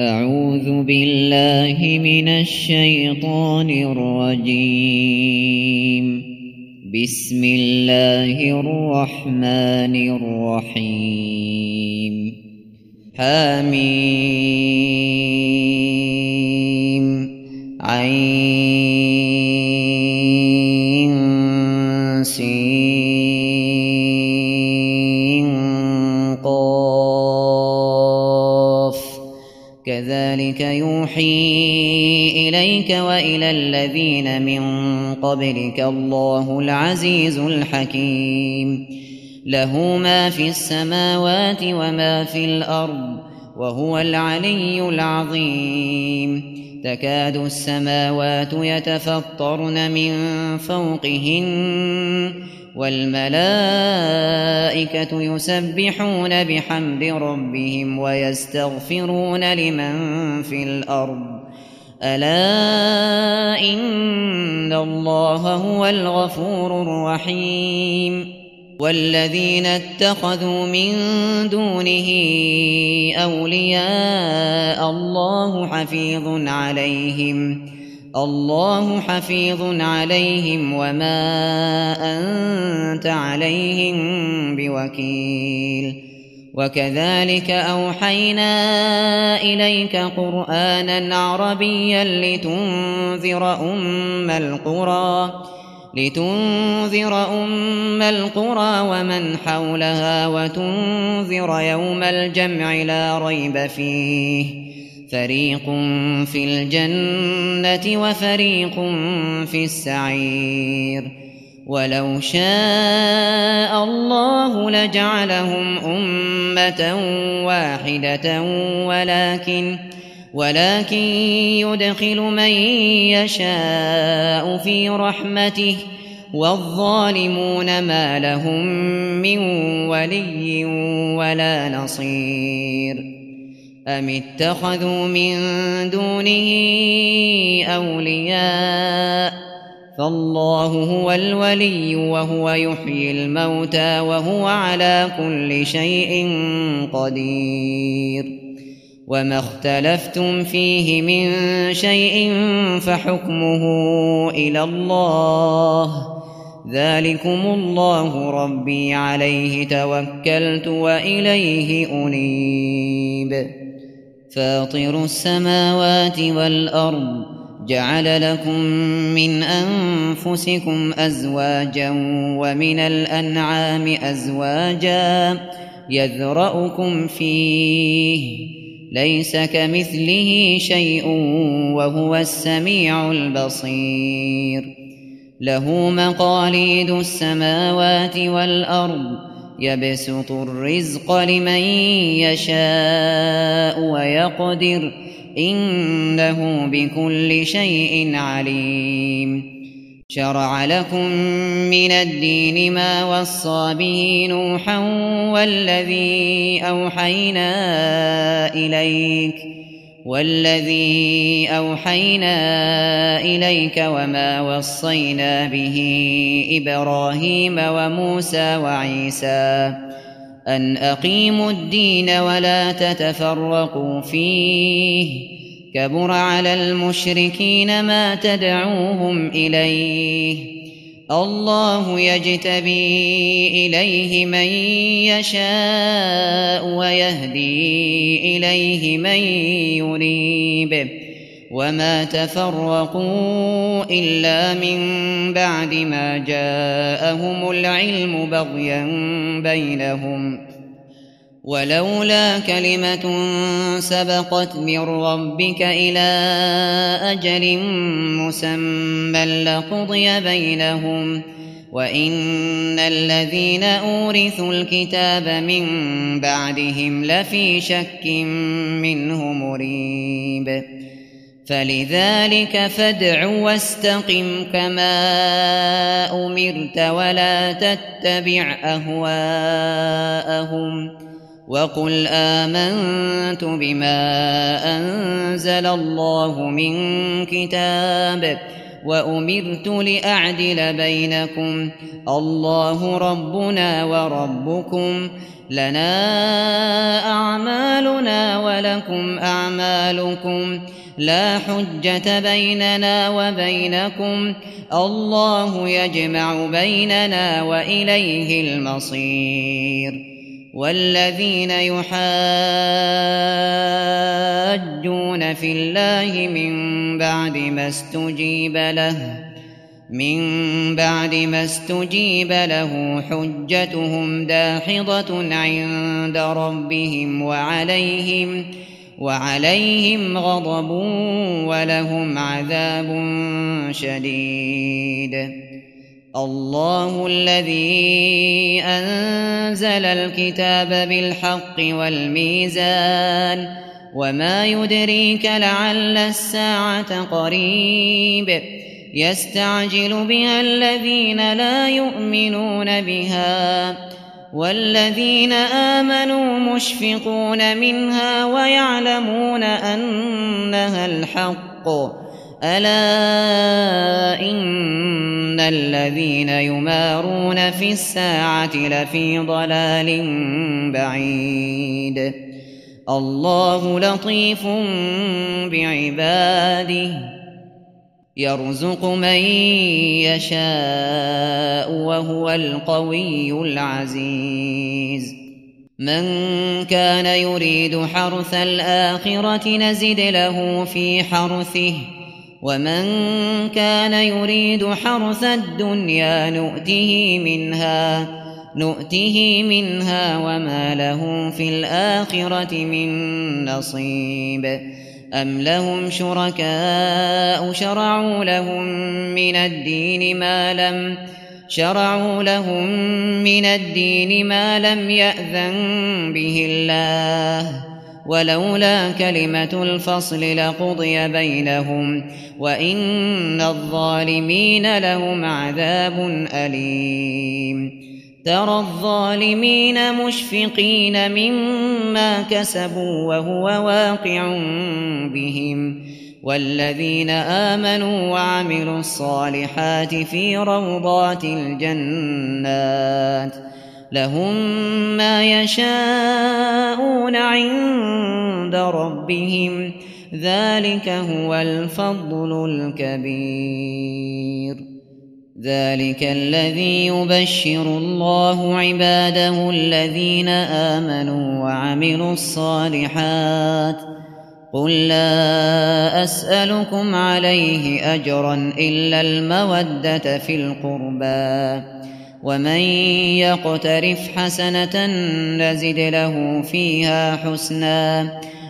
أعوذ بالله من الشيطان الرجيم. بسم الله الرحمن الرحيم. حميم عين سين قاف كذلك يوحي إليك وإلى الذين من قبلك الله العزيز الحكيم. له ما في السماوات وما في الأرض وهو العلي العظيم. تكاد السماوات يتفطرن من فوقهن والملائكة يسبحون بحمد ربهم ويستغفرون لمن في الأرض ألا إن الله هو الغفور الرحيم. والذين اتخذوا من دونه أولياء الله حفيظ عليهم وما أنت عليهم بوكيل. وكذلك أوحينا إليك قرآنا عربيا لتنذر أم القرى ومن حولها وتنذر يوم الجمع لا ريب فيه فريق في الجنة وفريق في السعير. ولو شاء الله لجعلهم أمة واحدة ولكن يدخل من يشاء في رحمته والظالمون ما لهم من ولي ولا نصير. أم اتخذوا من دونه أولياء فالله هو الولي وهو يحيي الموتى وهو على كل شيء قدير. وما اختلفتم فيه من شيء فحكمه إلى الله ذلكم الله ربي عليه توكلت وإليه أنيب. فاطر السماوات والأرض جعل لكم من أنفسكم أزواجا ومن الأنعام أزواجا يذرأكم فيه ليس كمثله شيء وهو السميع البصير. له مقاليد السماوات والأرض يبسط الرزق لمن يشاء ويقدر إنه بكل شيء عليم. شرع لكم من الدين ما وصى به نوحا والذي أوحينا إليك وما وصينا به إبراهيم وموسى وعيسى أن أقيموا الدين ولا تتفرقوا فيه كبر على المشركين ما تدعوهم إليه. الله يجتبي إليه من يشاء ويهدي إليه من يريب وما تفرقوا إلا من بعد ما جاءهم العلم بغيا بينهم ولولا كلمة سبقت من ربك إلى أجل مسمى لقضي بينهم وإن الذين أورثوا الكتاب من بعدهم لفي شك منه مريب. فلذلك فادع واستقم كما أمرت ولا تتبع أهواءهم وقل آمنت بما أنزل الله من كتاب وأمرت لأعدل بينكم الله ربنا وربكم لنا أعمالنا ولكم أعمالكم لا حجة بيننا وبينكم الله يجمع بيننا وإليه المصير. والذين يحاجون في الله من بعد ما استجيب له حجتهم داحضة عند ربهم وعليهم غضب ولهم عذاب شديد. الله الذي أنزل الكتاب بالحق والميزان وما يدريك لعل الساعة قريب يستعجل بها الذين لا يؤمنون بها والذين آمنوا مشفقون منها ويعلمون أنها الحق ألا إن الذين يمارون في الساعة لفي ضلال بعيد. الله لطيف بعباده يرزق من يشاء وهو القوي العزيز. من كان يريد حرث الآخرة نزد له في حرثه ومن كان يريد حرث الدنيا نؤته منها وما له في الآخرة من نصيب. أم لهم شركاء شرعوا لهم من الدين ما لم يأذن به الله ولولا كلمة الفصل لقضي بينهم وإن الظالمين لهم عذاب أليم. ترى الظالمين مشفقين مما كسبوا وهو واقع بهم والذين آمنوا وعملوا الصالحات في روضات الجنات لهم ما يشاءون عند ربهم ذلك هو الفضل الكبير. ذلك الذي يبشر الله عباده الذين آمنوا وعملوا الصالحات قل لا أسألكم عليه أجرا إلا المودة في القربى ومن يقترف حسنة نزد له فيها حسنا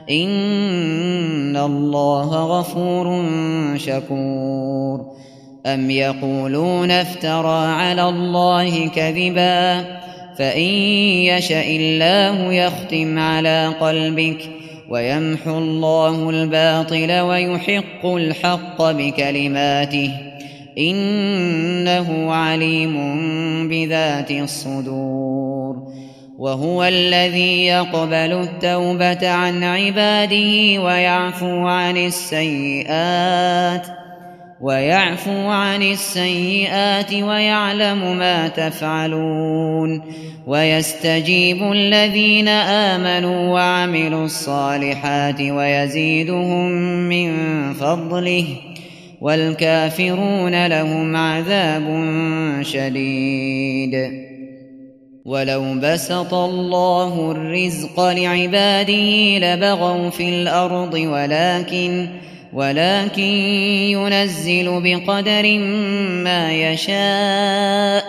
إن الله غفور شكور. أم يقولون افترى على الله كذبا فإن يشأ الله يختم على قلبك ويمحو الله الباطل ويحق الحق بكلماته إنه عليم بذات الصدور. وهو الذي يقبل التوبة عن عباده ويعفو عن السيئات ويعلم ما تفعلون ويستجيب الذين آمنوا وعملوا الصالحات ويزيدهم من فضله والكافرون لهم عذاب شديد. ولو بسط الله الرزق لعباده لبغوا في الأرض ولكن ينزل بقدر ما يشاء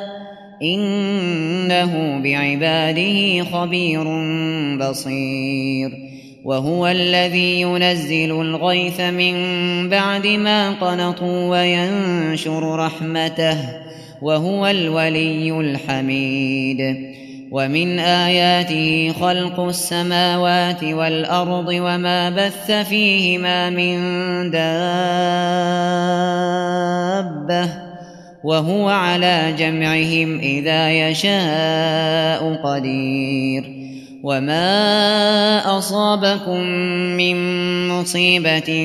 إنه بعباده خبير بصير. وهو الذي ينزل الغيث من بعد ما قنطوا وينشر رحمته وهو الولي الحميد. ومن آياته خلق السماوات والأرض وما بث فيهما من دابة وهو على جمعهم إذا يشاء قدير. وما أصابكم من مصيبة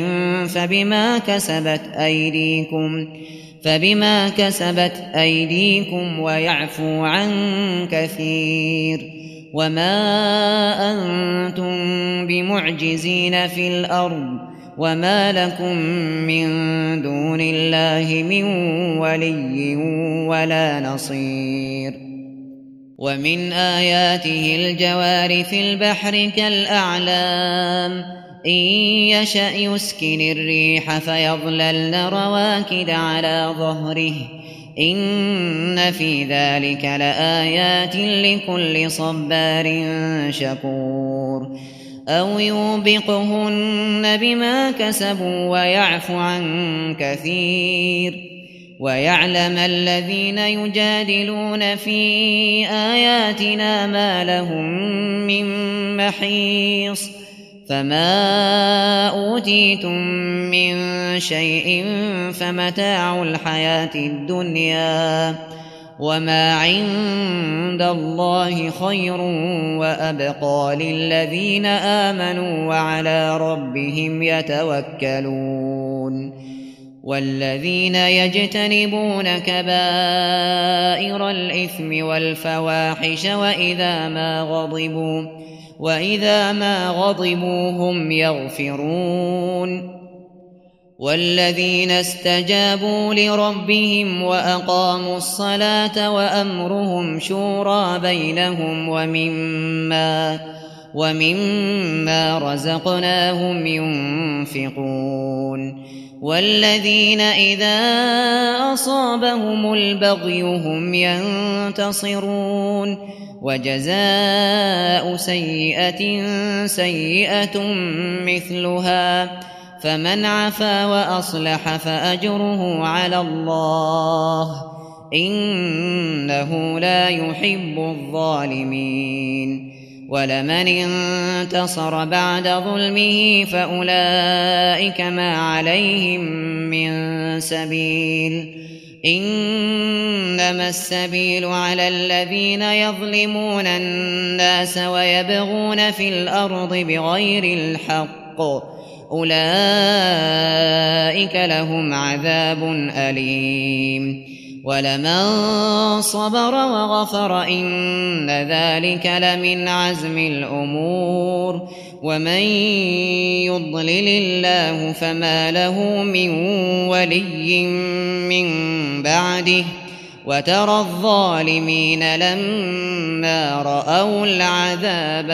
فبما كسبت أيديكم ويعفو عن كثير. وما أنتم بمعجزين في الأرض وما لكم من دون الله من ولي ولا نصير. ومن آياته الجوار في البحر كالأعلام إن يشأ يسكن الريح فيظللن رواكد على ظهره إن في ذلك لآيات لكل صبار شكور. أو يوبقهن بما كسبوا ويعفو عن كثير. ويعلم الذين يجادلون في آياتنا ما لهم من محيص. فما أوتيتم من شيء فمتاع الحياة الدنيا وما عند الله خير وأبقى للذين آمنوا وعلى ربهم يتوكلون. والذين يجتنبون كبائر الإثم والفواحش وإذا ما غضبوا هم يغفرون. والذين استجابوا لربهم وأقاموا الصلاة وأمرهم شورى بينهم ومما رزقناهم ينفقون. والذين إذا أصابهم البغي هم ينتصرون. وجزاء سيئة سيئة مثلها فمن عفا وأصلح فأجره على الله إنه لا يحب الظالمين. ولمن انتصر بعد ظلمه فأولئك ما عليهم من سبيل إنما السبيل على الذين يظلمون الناس ويبغون في الأرض بغير الحق أولئك لهم عذاب أليم. ولمن صبر وغفر إن ذلك لمن عزم الأمور. ومن يضلل الله فما له من ولي من بعده. وترى الظالمين لما رأوا العذاب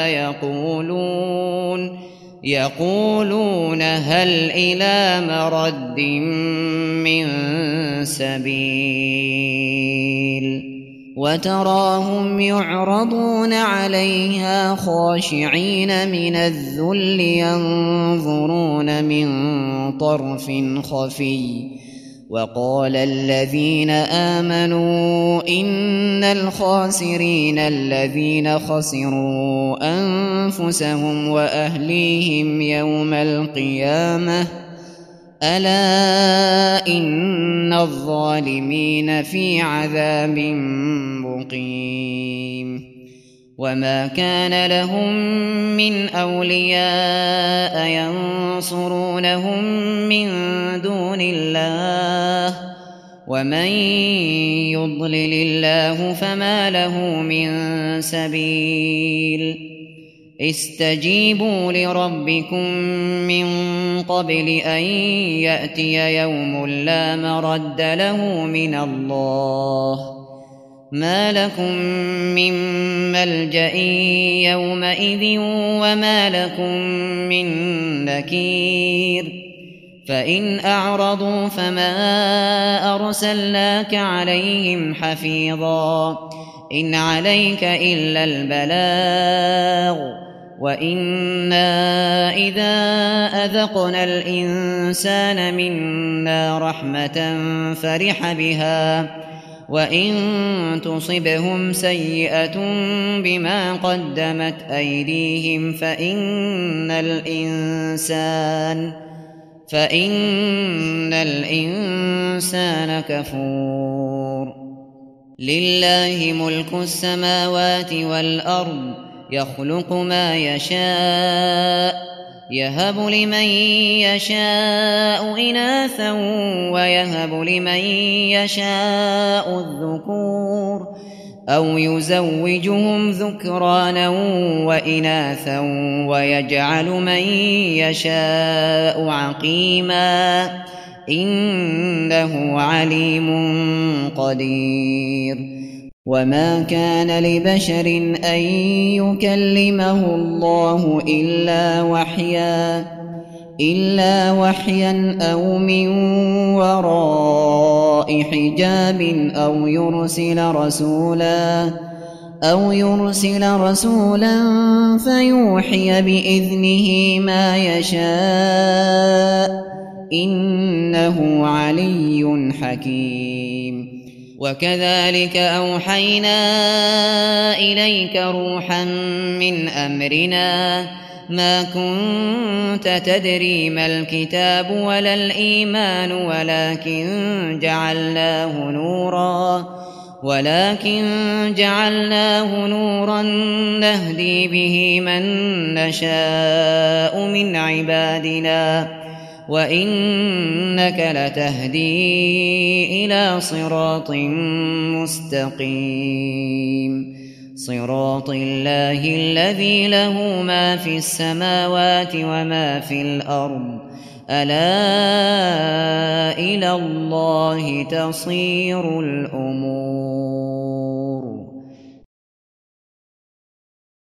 يقولون هل إلى مرد من سبيل. وتراهم يعرضون عليها خاشعين من الذل ينظرون من طرف خفي. وقال الذين آمنوا إن الخاسرين الذين خسروا أنفسهم وأهليهم يوم القيامة ألا إن الظالمين في عذاب مقيم. وما كان لهم من أولياء ينصرونهم من دون الله ومن يضلل الله فما له من سبيل. استجيبوا لربكم من قبل أن يأتي يوم لا مرد له من الله ما لكم من ملجأ يومئذ وما لكم من نكير. فإن أعرضوا فما أرسلناك عليهم حفيظا إن عليك إلا البلاغ. وإنا إذا أذقنا الإنسان منا رحمة فرح بها وإن تصبهم سيئة بما قدمت أيديهم فإن الإنسان كفور. لله ملك السماوات والأرض يخلق ما يشاء يهب لمن يشاء إناثا ويهب لمن يشاء الذكور أو يزوجهم ذكرانا وإناثا ويجعل من يشاء عقيما إنه عليم قدير. وما كان لبشر أن يكلمه الله إلا وحيا أو من وراء حجاب أو يرسل رسولا فيوحي بإذنه ما يشاء إنه علي حكيم. وكذلك أوحينا إليك روحا من أمرنا ما كنت تدري ما الكتاب ولا الإيمان ولكن جعلناه نورا نهدي به من نشاء من عبادنا وإنك لتهدي إلى صراط مستقيم صراط الله الذي له ما في السماوات وما في الأرض ألا إلى الله تصير الأمور.